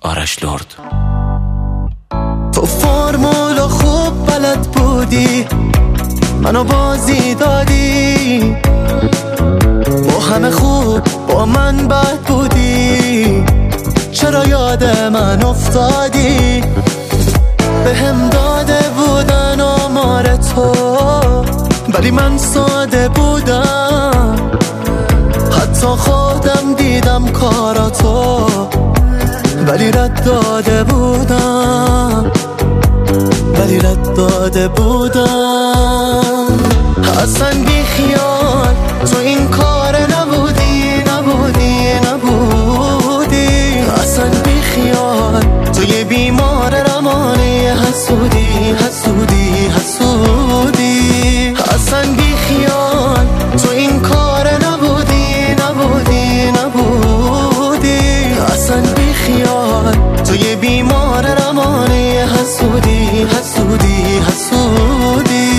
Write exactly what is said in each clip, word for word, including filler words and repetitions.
آرش لرد. تو فرمولا خوب بلد بودی، منو بازی دادی، با همه خوب با من بد بودی، چرا یاد من افتادی؟ به هم داده بودن آمار تو، ولی من ساده بودم، حتی خودم دیدم کاراتو، ولی رد داده بودم، ولی رد داده بودم. اصلا بی خیال تو این کار نبودی، نبودی، نبودی. اصلا بی خیال تو یه بیمار روانی حسودی، حسودی، حسودی. اصلا بی خیال تو این کار نبودی، نبودی، نبودی. اصلا بی خیال تو یه بیمار روانی حسودی، حسودی، حسودی.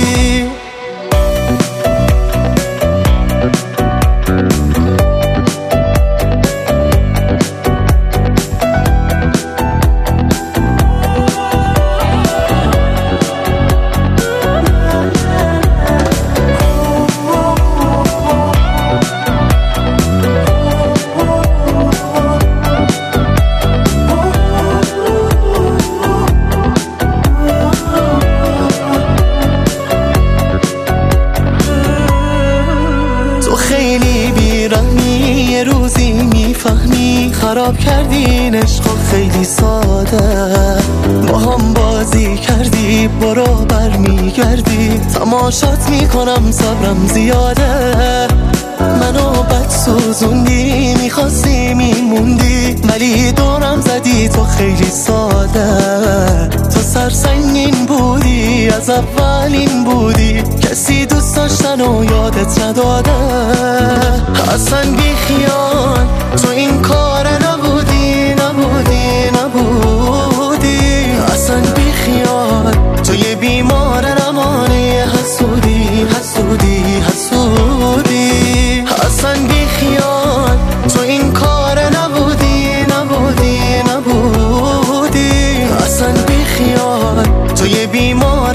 خیلی بیرحمی، یه روزی میفهمی خراب کردین عشق خیلی ساده، با هم بازی کردی برو برمیگردی، تماشات میکنم صبرم زیاده، منو بد سوزوندی، میخواستی میموندی، ولی دورم زدی تو خیلی ساده، تو سرسنگین بودی، از اولین بودی، کسی دوست داشتن و یادت نداده. اصلا بی خیال تو این کار نبودی، نبودی، نبودی. اصلا بی خیال تو یه بیمار روانی حسودی، حسودی، حسودی. اصلا بی خیال تو این کار نبودی، نبودی، نبودی. اصلا بی خیال تو یه بیمار